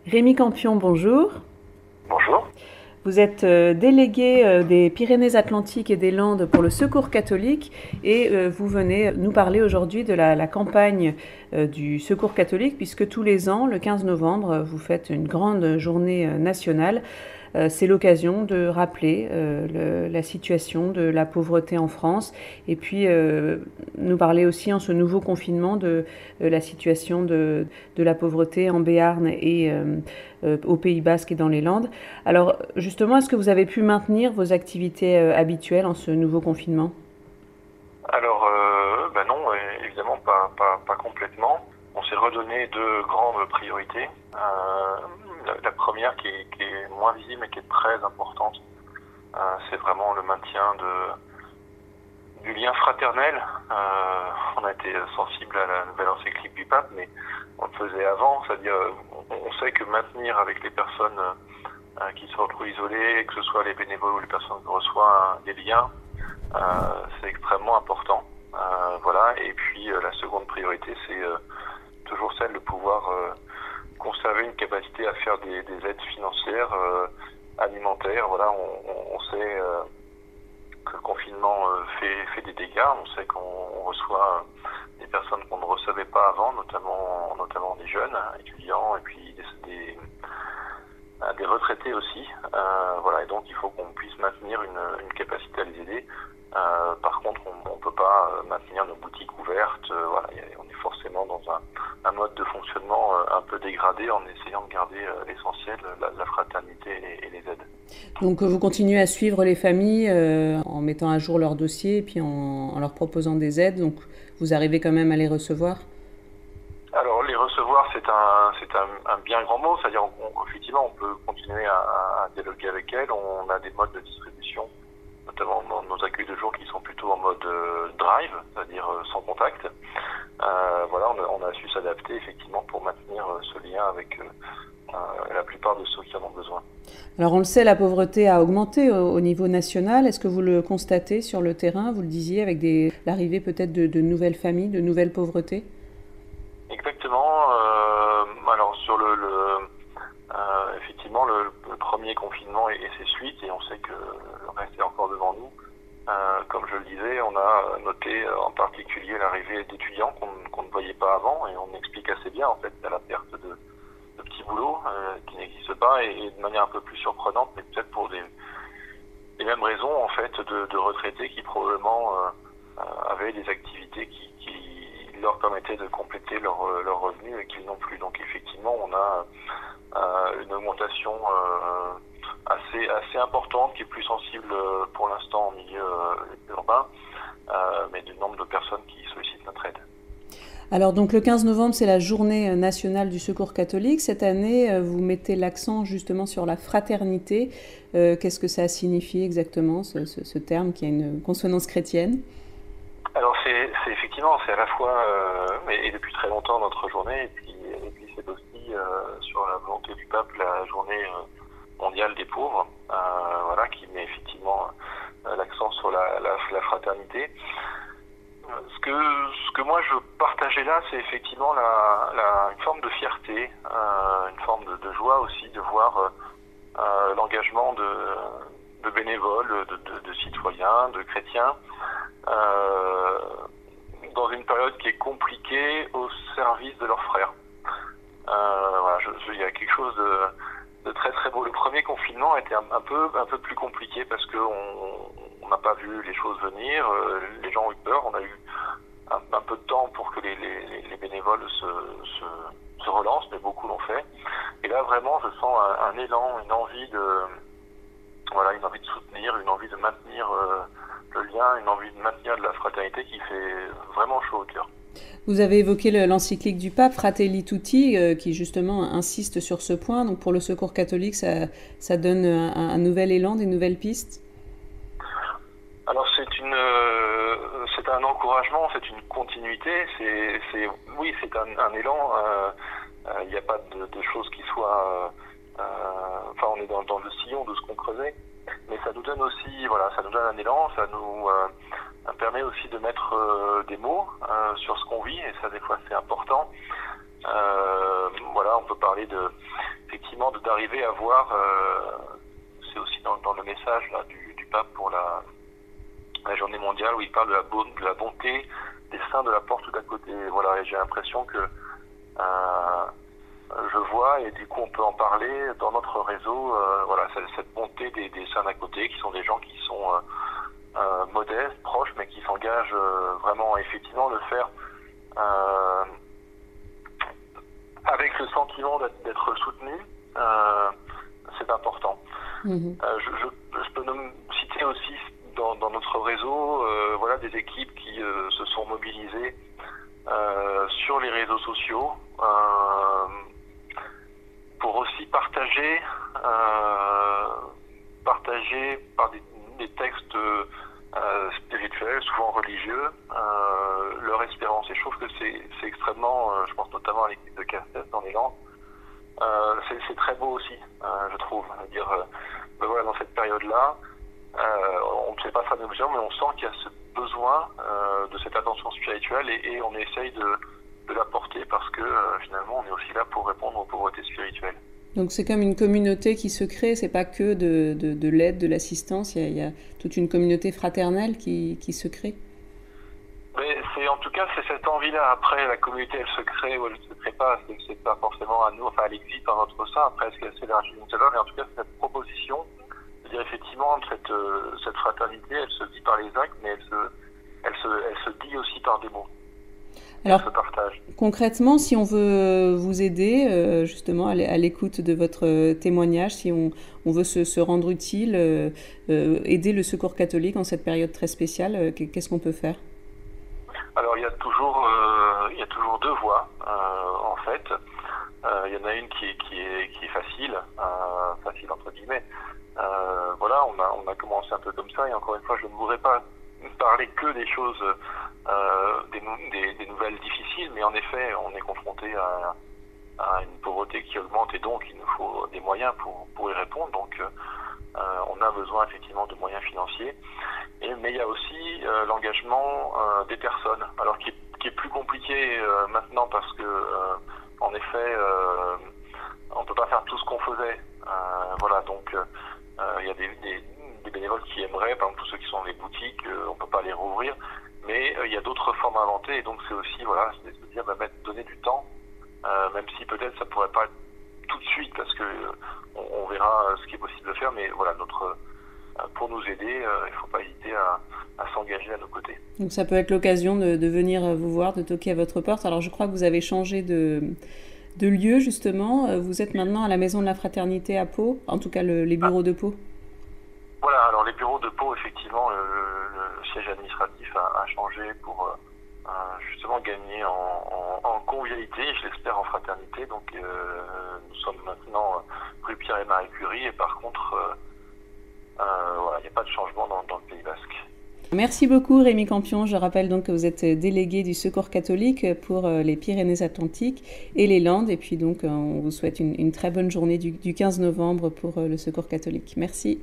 Rémi Campion, bonjour. Bonjour. Vous êtes délégué des Pyrénées-Atlantiques et des Landes pour le Secours catholique et vous venez nous parler aujourd'hui de la campagne du Secours catholique puisque tous les ans, le 15 novembre, vous faites une grande journée nationale. C'est l'occasion de rappeler la situation de la pauvreté en France et puis nous parler aussi en ce nouveau confinement de la situation de la pauvreté en Béarn et au Pays Basque et dans les Landes. Alors justement, est-ce que vous avez pu maintenir vos activités habituelles en ce nouveau confinement? Alors, non, évidemment pas complètement. On s'est redonné deux grandes priorités. La première qui est moins visible mais qui est très importante, c'est vraiment le maintien du lien fraternel. On a été sensible à la nouvelle encyclique du pape, mais on le faisait avant, c'est-à-dire on sait que maintenir avec les personnes qui se retrouvent isolées, que ce soit les bénévoles ou les personnes qui reçoivent des liens, c'est extrêmement important. Voilà. Et puis la seconde priorité, c'est toujours celle de pouvoir conserver une capacité à faire des aides financières, alimentaires. Voilà, on sait que le confinement fait des dégâts. On sait qu'on reçoit des personnes qu'on ne recevait pas avant, notamment des jeunes étudiants et puis des retraités aussi. Voilà, et donc il faut qu'on puisse maintenir une capacité à les aider. Par contre, on peut pas maintenir nos boutiques ouvertes. Voilà, on est forcément dans un mode de fonctionnement un peu dégradé en essayant de garder l'essentiel, la fraternité et les aides. Donc vous continuez à suivre les familles en mettant à jour leurs dossiers et puis en leur proposant des aides. Donc vous arrivez quand même à les recevoir? Alors les recevoir, c'est un bien grand mot, c'est-à-dire effectivement on peut continuer à dialoguer avec elles. On a des modes de distribution, notamment nos accueils de jour qui sont plutôt en mode drive, c'est-à-dire sans contact. Voilà, on a su s'adapter effectivement pour maintenir ce lien avec la plupart de ceux qui en ont besoin. Alors on le sait, la pauvreté a augmenté au niveau national. Est-ce que vous le constatez sur le terrain? Vous le disiez avec l'arrivée peut-être de nouvelles familles, de nouvelles pauvretés? Exactement. Alors sur effectivement le premier confinement et ses suites, et on sait que le reste est encore devant nous. Comme je le disais, on a noté en particulier l'arrivée d'étudiants qu'on ne voyait pas avant, et on explique assez bien en fait la perte de petits boulots qui n'existent pas, et de manière un peu plus surprenante, mais peut-être pour les mêmes raisons en fait de retraités qui probablement avaient des activités qui leur permettaient de compléter leurs revenus et qu'ils n'ont plus. Donc effectivement, on a une augmentation assez importante, qui est plus sensible pour l'instant en milieu urbain, mais du nombre de personnes qui sollicitent notre aide. Alors donc le 15 novembre, c'est la journée nationale du Secours catholique. Cette année, vous mettez l'accent justement sur la fraternité. Qu'est-ce que ça signifie exactement, ce terme qui a une consonance chrétienne? Alors c'est effectivement, c'est à la fois, et depuis très longtemps, notre journée, et puis c'est aussi sur la volonté du pape la journée mondiale des pauvres, voilà, qui met effectivement l'accent sur la fraternité. Ce que moi je partageais là, c'est effectivement une forme de fierté, une forme de joie aussi de voir l'engagement de bénévoles, de citoyens, de chrétiens, euh, dans une période qui est compliquée au service de leurs frères. Voilà, il y a quelque chose de très très beau. Le premier confinement était un peu plus compliqué parce que on n'a pas vu les choses venir. Les gens ont eu peur. On a eu un peu de temps pour que les bénévoles se relancent, mais beaucoup l'ont fait. Et là vraiment, je sens un élan, une envie de soutenir, une envie de maintenir le lien, une envie de maintenir de la fraternité qui fait vraiment chaud au cœur. Vous avez évoqué l'encyclique du pape Fratelli Tutti, qui justement insiste sur ce point. Donc pour le Secours catholique, ça donne un nouvel élan, des nouvelles pistes. Alors c'est un encouragement, c'est une continuité, oui, c'est un élan. Il n'y a pas de choses qui soient, enfin, on est dans le sillon de ce qu'on creusait, mais ça nous donne aussi, voilà, ça nous donne un élan, ça nous permet aussi de mettre des mots sur ce qu'on vit, et ça des fois c'est important. Voilà, on peut parler effectivement d'arriver à voir, c'est aussi dans le message là, du pape pour la journée mondiale où il parle de la bonté des saints de la porte d'à côté. Voilà, et j'ai l'impression que je vois, et du coup on peut en parler dans notre réseau, voilà, cette bonté des saints d'à côté, qui sont des gens qui sont modestes, proches, mais qui s'engagent vraiment, effectivement, le faire avec le sentiment d'être soutenu, c'est important. Je peux citer aussi dans notre réseau, voilà, des équipes qui se sont mobilisées sur les réseaux sociaux pour aussi partager par des textes spirituels, souvent religieux, leur espérance. Et je trouve que c'est extrêmement, je pense notamment à l'équipe de Castes dans les Landes, c'est très beau aussi, je trouve. Dire, voilà, dans cette période-là, on ne sait pas ça de mesure, mais on sent qu'il y a ce besoin de cette attention spirituelle et on essaye de l'apporter parce que finalement on est aussi là pour répondre aux pauvretés spirituelles. Donc c'est comme une communauté qui se crée, c'est pas que de l'aide, de l'assistance, il y a toute une communauté fraternelle qui se crée. Mais en tout cas c'est cette envie-là. Après la communauté elle se crée ou elle ne se crée pas, c'est pas forcément à nous, enfin elle existe dans notre sein. Après est-ce qu'elle s'élargit ou non, mais en tout cas cette proposition, c'est-à-dire effectivement cette fraternité, elle se dit par les actes, mais elle se dit aussi par des mots. Alors, concrètement, si on veut vous aider, justement, à l'écoute de votre témoignage, si on veut se rendre utile, aider le Secours catholique en cette période très spéciale, qu'est-ce qu'on peut faire? Alors, il y a toujours deux voies, en fait. Il y en a une qui est facile, facile entre guillemets. Voilà, on a commencé un peu comme ça, et encore une fois, je ne voudrais pas parler que des choses, des nouvelles difficiles, mais en effet, on est confronté à une pauvreté qui augmente et donc il nous faut des moyens pour y répondre. Donc, on a besoin effectivement de moyens financiers. Mais il y a aussi l'engagement des personnes, alors qui est plus compliqué maintenant parce que, en effet, on peut pas faire tout ce qu'on faisait. Voilà, donc il y a des bénévoles qui aimeraient, par exemple tous ceux qui sont dans les boutiques, on peut pas les rouvrir, mais il y a d'autres formes à inventer, et donc c'est aussi, voilà, c'est de se dire, donner du temps, même si peut-être ça pourrait pas être tout de suite, parce que on verra ce qui est possible de faire, mais voilà, pour nous aider, il faut pas hésiter à s'engager à nos côtés. Donc ça peut être l'occasion de venir vous voir, de toquer à votre porte. Alors je crois que vous avez changé de lieu, justement. Vous êtes maintenant à la Maison de la Fraternité à Pau, en tout cas les bureaux de Pau. Voilà, alors les bureaux de Pau, effectivement, le siège administratif a changé pour justement gagner en convivialité, je l'espère en fraternité. Donc nous sommes maintenant rue Pierre et Marie Curie, et par contre, voilà, il n'y a pas de changement dans le Pays Basque. Merci beaucoup Rémi Campion. Je rappelle donc que vous êtes délégué du Secours catholique pour les Pyrénées-Atlantiques et les Landes. Et puis donc on vous souhaite une très bonne journée du 15 novembre pour le Secours catholique. Merci.